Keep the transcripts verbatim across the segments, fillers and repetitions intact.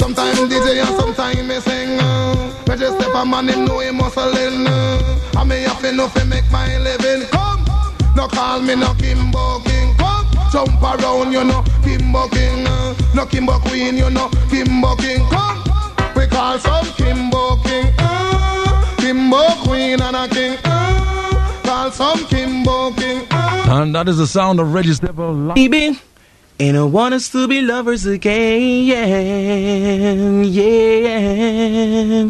sometimes D J and sometimes me sing. Me just step a man, him know he muscling. I me have enough to make my living. Come, no call me no Kimbo King. Come, jump around, you know Kimbo King. No Kimbo Queen, you know Kimbo King. Come, we call some Kimbo King. Kimbo Queen and a King. Call some Kimbo King. And that is the sound of Reggie Stepper. Baby, and I want us to be lovers again, yeah.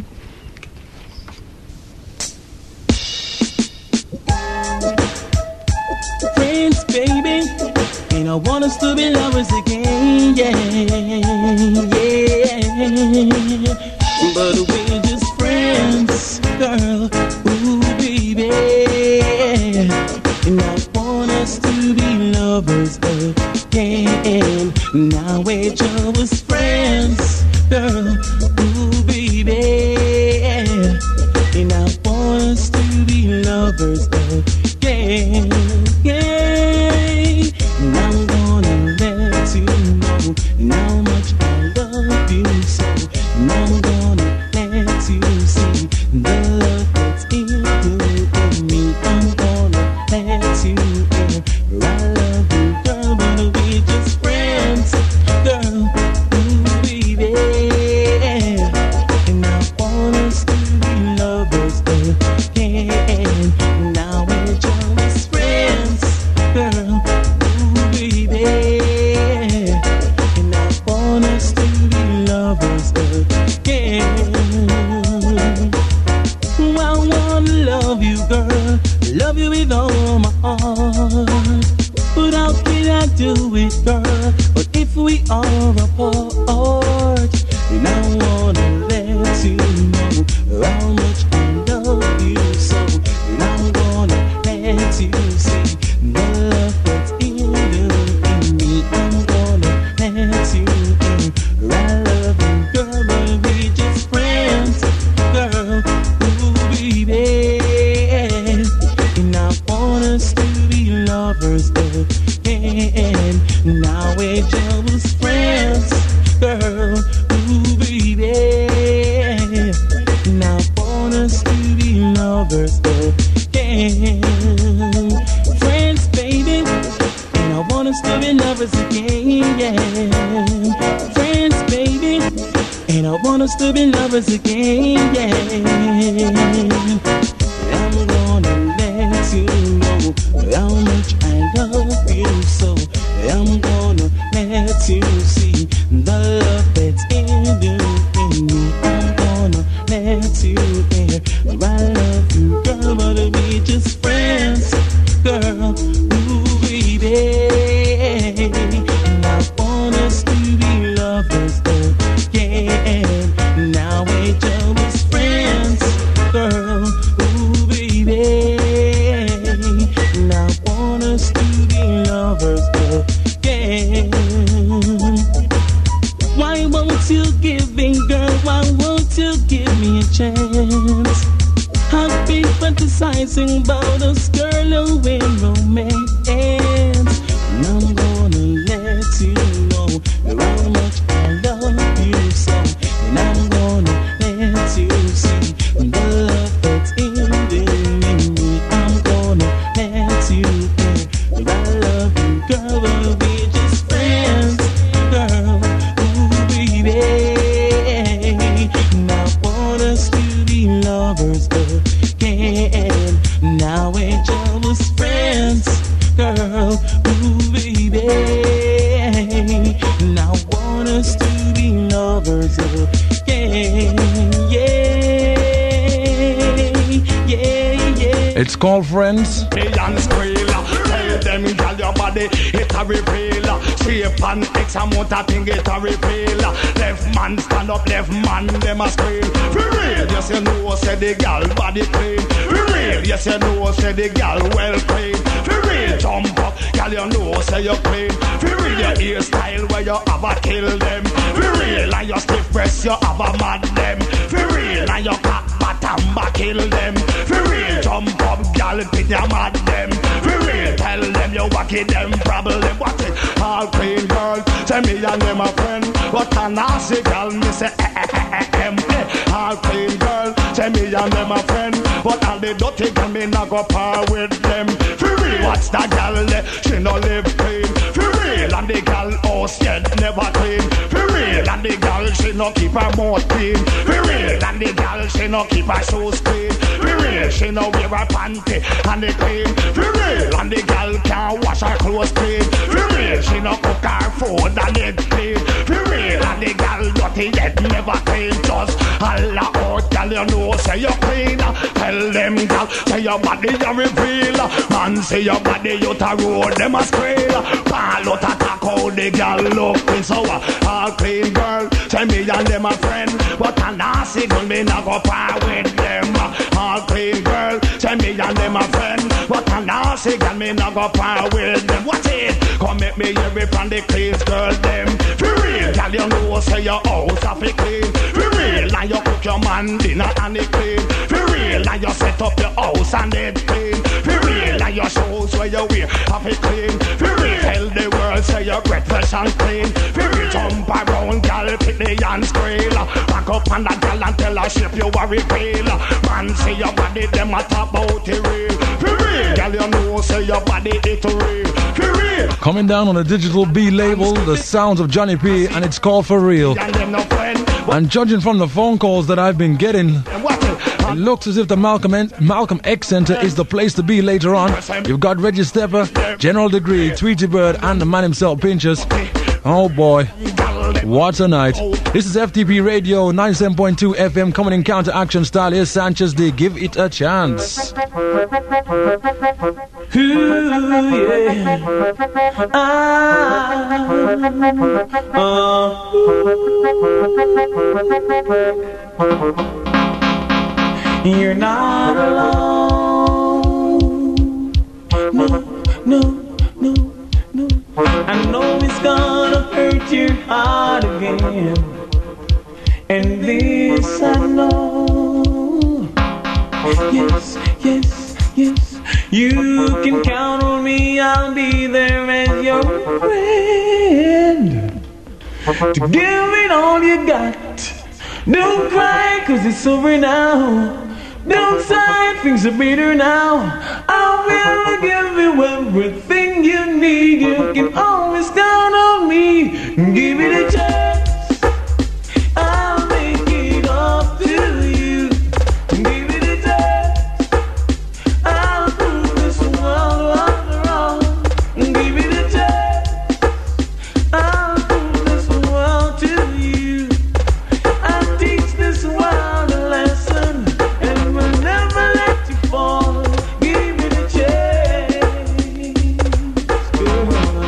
Friends, baby, and I want us to be lovers again, yeah, yeah. But we're just friends, girl, ooh, baby. And I want us to be lovers again. Now we're just friends, girl, ooh, baby. And I want us to be lovers again. Yeah. And I'm gonna let you know how much I love you so. And I'm gonna let you see the love that's in you and me. I'm gonna let you in. I love you, girl, but we're just friends, girl, ooh, baby. And I want us to be lovers again. Now we're just friends, girl, ooh, baby. And I want us to be lovers again. I wanna love you, girl, love you with all my heart. But how can I do it, girl? But if we are apart, and I wanna let you know how much I love you so. And I'm gonna let you see the love that's in you and me. I'm gonna let you in. I love you, girl, but we're just friends, girl, ooh, baby. And I want us to be lovers again. Now we're just friends, girl, ooh, baby. And I want us to be lovers again. Friends, baby. And I want us to be lovers again, yeah. Friends, baby. And I want us to be lovers again, yeah. I'm gonna let you know how much I love you so. I'm gonna let you see the love that's in you and me. I'm gonna let you in. I love you, girl, but we're just friends, girl, ooh, baby. And I want us to be lovers again. Now we're just friends, girl, ooh, baby. And I want us to be lovers again. Why won't you give me, girl? Why won't you give me a chance? I've been fantasizing about us, girl, in romance. And I'm gonna let you know how much I love you so. And I'm gonna let you see the love that's in you and me. I'm gonna let you in. I love you, girl, but we're just friends, girl, ooh, baby. And I want us to be lovers again. Now we're just friends, girl, ooh, baby. And I want us to be lovers again, yeah, yeah, yeah. It's called Friends. Tell them, girl, your body, it's a reveal. Shape and X amount of thing, it's a reveal. Left man stand up, left man, them a scream. For real, yes you know, say the girl body clean. For real, yes you know, say the girl well clean. For real, jump up, girl, you know, say you clean. For real, your hairstyle where you have a kill them. For real, and your stiff breast, you have a mad them. For real, and your cock bottom back kill them. For real, jump up, girl, pit your mad them. For real, tell them you wacky them, problem, what it, all clean girl. Tell me and them a friend. But a nasty girl, me say, eh, eh, eh, eh, eh, eh. All clean girl, say me and them a friend. But all the dirty girl, me not go par with them. For real, what's that girl there? She no live clean. For real, and the girl house yet never clean. For real, and the girl, she no keep her mouth clean. For real, and the girl, she no keep her shoes clean. For real, she no wear her panty and the clean. For real, and the girl can't wash her clothes clean. For real, she no cook her food and it clean. For real, and the girl dirty yet never clean. Just holla out, girl, you know say you clean. Tell them, girl, say your body you reveal. Man, say your body you to road them a squeal. Ball out attack how the girl look so all clean girl, say me and them a friend. But a nasty girl, me not go par with them. All clean girl, say me and them a friend. But a nasty girl, me not go par with them. Watch it, come make me hear it from the clean girl them. For real, girl, you know say your house have it clean. For real, and you cook your man dinner and it clean. For real, and you set up your house and it clean. For real, and your shoes where you wear have it clean. For real, tell the world say your breakfast and clean. For real, jump around, girl, pick the and squeal. Back up on that girl and tell her shape you are reveal. Man, say your body, them a talk about it real. For real, girl, you know say your body it real. For real. Coming down on a digital B label, the sounds of Johnny P, and it's called For Real. And judging from the phone calls that I've been getting, it looks as if the Malcolm, N- Malcolm X Center is the place to be later on. You've got Reggie Stepper, General Degree, Tweety Bird, and the man himself, Pinchers. Oh boy, what a night. This is F T P Radio ninety-seven point two F M coming in counteraction style. Here's Sanchez D, Give It a Chance. Ooh, yeah. Ah, uh, you're not alone. No, no, no, no. I know it's gonna hurt your heart again, and this I know. Yes, yes, yes. You can count on me, I'll be there as your friend. To give it all you got. Don't cry, cause it's over now. Don't sigh, things are better now. I will give you everything you need. You can always count on me. Give it a chance. I'll make it up to you. Give it a chance. I'll prove this world was wrong. Give it a chance. I'll prove this world to you. I'll teach this world a lesson, and will never let you fall. Give it a chance, girl.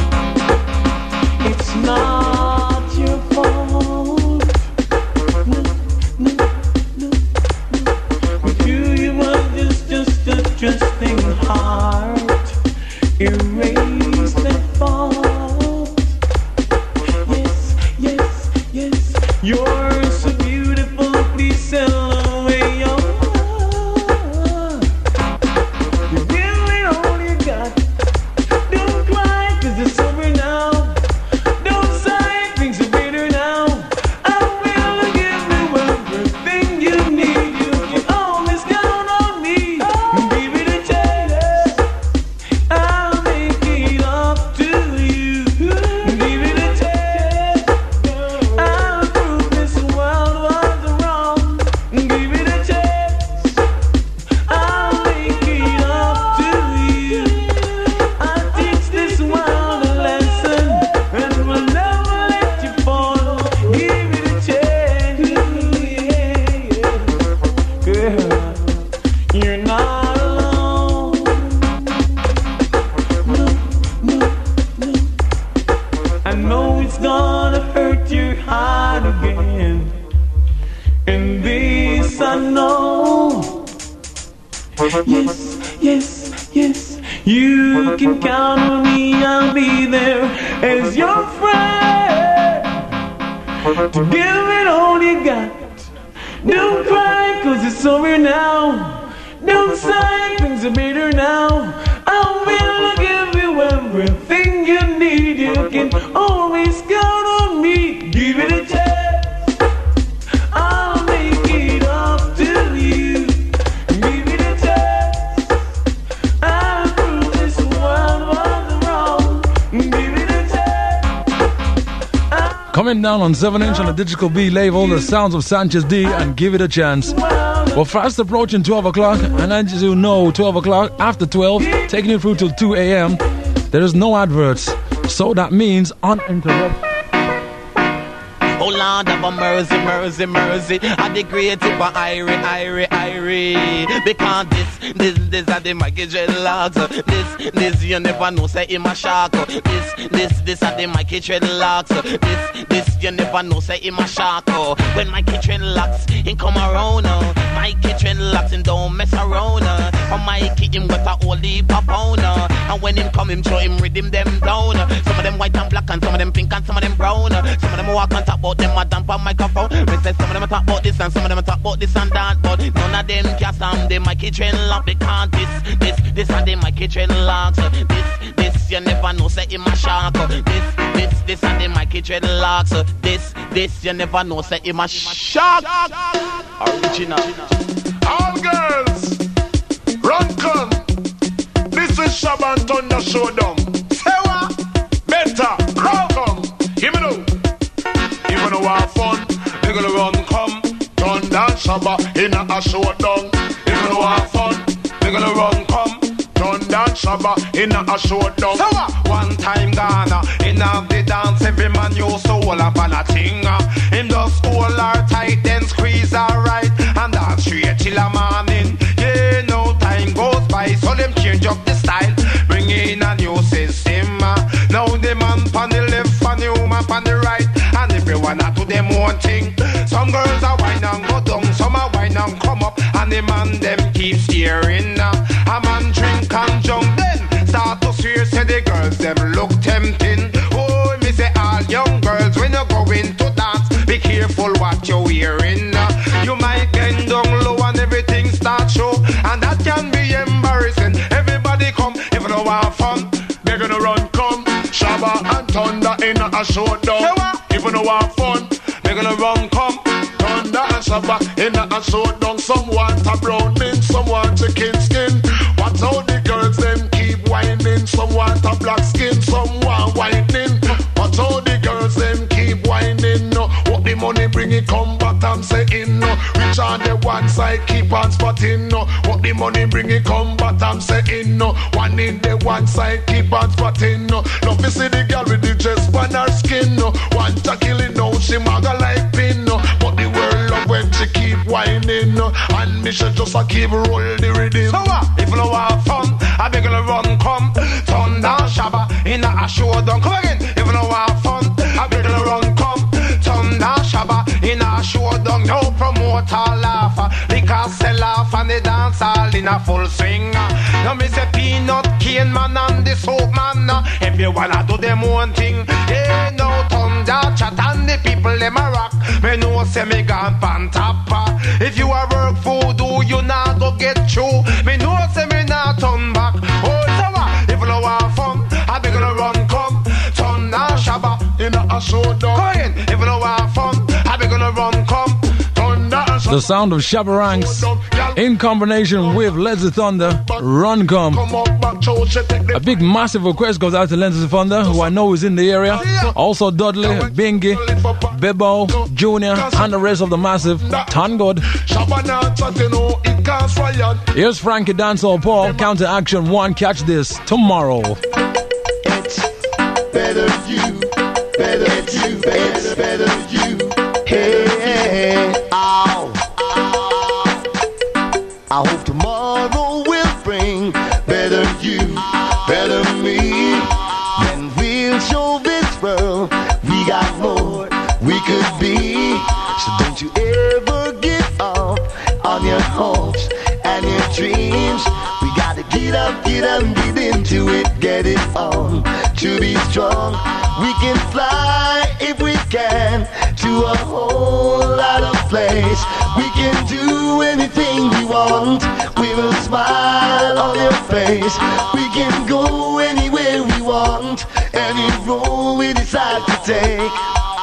It's not your fault. No, no, no, no. With you, you was just, just a trusting heart. Erase that fault. Yes, yes, yes. You're so beautiful, please sell away your heart. You give it all you got. Don't cry, cause it's over now. Don't sigh, things are better now. I will give you everything you need. You can always count on me. Give it a chance. I'll make it up to you. Give it a chance. I'll prove this world was wrong. Give it a chance. I'll make it up to you. I'll teach this world a lesson, and will never let you fall. Give it a chance. Girl, you're not alone. No, no, no. I know it's gonna hurt your heart again, and this I know. Yes, yes, yes. You can count on me, I'll be there as your friend. To give it all you got. Don't cry, cause it's over now. Don't sigh, things are better now. I will give you everything you need. You can always count on me. Give Give it a chance, I'll make it up to you. Give it a chance, I'll prove this world was wrong. Give it a chance. Coming down on seven inch on the Digital B label, the sounds of Sanchez D and Give It a Chance. We're fast approaching twelve o'clock, and as you know, twelve o'clock, after twelve, taking you through till two a.m., there is no adverts. So that means uninterrupted. Oh Lord, have a mercy, mercy, mercy. I degrade it for Irie, Irie, Irie. Because this, this, this are the Mikey dreadlocks. This, this, you never know, say him a shark. This, this, this are the Mikey dreadlocks. This, this, you never know, say him a shark. When Mikey dreadlocks, he come around. Mikey dreadlocks, and don't mess around. For Mikey, him got a whole heap of pound. And when him come, him show him rhythm them down. Some of them white and black, and some of them pink, and some of them brown. Some of them walk on top about them a damp on microphone. We say some of them talk about this and some of them talk about this and that, but none of them can stand the Mikey train lock. Because this, this, this are the Mikey train locks. This, this, you never know, say him a shark. This, this, this are the Mikey train locks. This, this, you never know, say him a shark. Original. All girls, run come. This is Shaban Thunder Showdown. Say what? Better, run come. Give me no. Even though have fun, they gonna run come. Thunder Shabba in a showdown. Even though have fun, they gonna run come. Thunder Shabba in a showdown. So one time Ghana, in of the dance, every man used to hold up on a thing. Him just hold her tight, then squeeze her right, and dance straight till a morning. Yeah, no time goes by, so them change up the style, bring in a new system. Now the man on the left, and the woman on the right, and everyone a do them one thing. Some girls are whine and go down, some are whine and come up, and the man them keep staring. A man drink and jump, then start to swear, say the girls them look tempting. Oh, me say all young girls, when you go into dance, be careful what you're wearing. You might bend down low and everything start show, and that can be embarrassing. Everybody come, if you don't want fun, they're gonna run come. Shabba and Thunder in a showdown. If you don't want fun, they're gonna run come. Thunder and Shabba in a showdown. Some want a browning, some want chicken skin. Watch how the girls them keep whining. Some want a black skin, some want whitening. Watch how the girls them keep whining. No, what the money bring it come back and say in. No, rich on the one side keep on spotting. No, what the money bring it come back and say in. No, one in the one side keep on spotting. No, love to see the girl with the dress on her skin. No, one to kill it now she maga like pin. No, but the world love when she keep whining. No, and me should just a keep roll the rhythm. So what? If you have fun, I beg you to run come. Thunder Shabba in a showdown. Come again. If you have fun, I beg you to run come. Thunder Shabba in a showdown. No promoter laugh, liquor sell off and the dance all in a full swing. Now me say Peanut Cane man and the Soap man. Everyone a do them one thing. Yeah, no Thunder chat and the people them a rock. Me know say me gone pan top. If you a work food, do you not go get through? Me know say me not turn back. Oh, so what? If you want fun, I be gonna run come. Thunder Shabba in a showdown. Come in. If you want fun, I be gonna run come. Thunder Shabba. The sound of Shabba Ranks in combination with Leslie Thunder, Run Come. A big massive request goes out to Leslie Thunder, who I know is in the area. Also Dudley, Bingy, Bebo, Junior, and the rest of the massive. Tan good. Here's Frankie Dancehall Paul, Counter Action one. Catch this tomorrow. It's better you, better you, it's better you. Hey, hey, ow, ow. I hope tomorrow will bring better you, better me. Then we'll show this world we got more we could be. So don't you ever give up on your hopes and your dreams. We gotta get up, get up, get into it, get it on. To be strong, we can fly if we can to a whole lot of place. We can do anything we want. We will smile on your face. We can go anywhere we want. Any road we decide to take.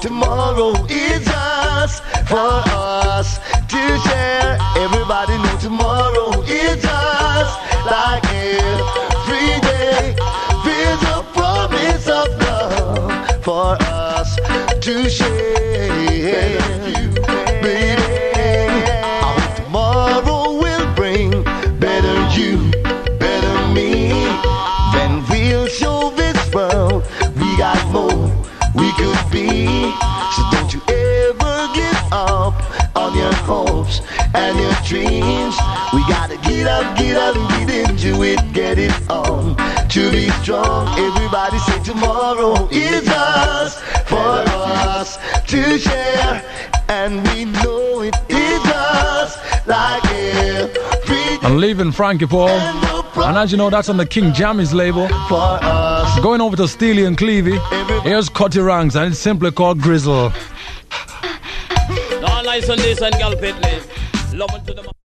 tomorrow is just for us to share. Everybody know tomorrow is just like every day. There's a promise of love for us to share. Baby, our tomorrow will bring better you, better me. Then we'll show this world we got more we could be. So don't you ever give up on your hopes and your dreams. We gotta get up, get up, get into it, get it on. To be strong, everybody say tomorrow is just for us to share. And we know it is just like every I'm leaving Frankie Paul. And as you know, that's on the King Jammies label. for us. Going over to Steely and Clevie. Here's Cutty Ranks, and it's simply called Grizzle. No lies on this and girl pit list. Love to the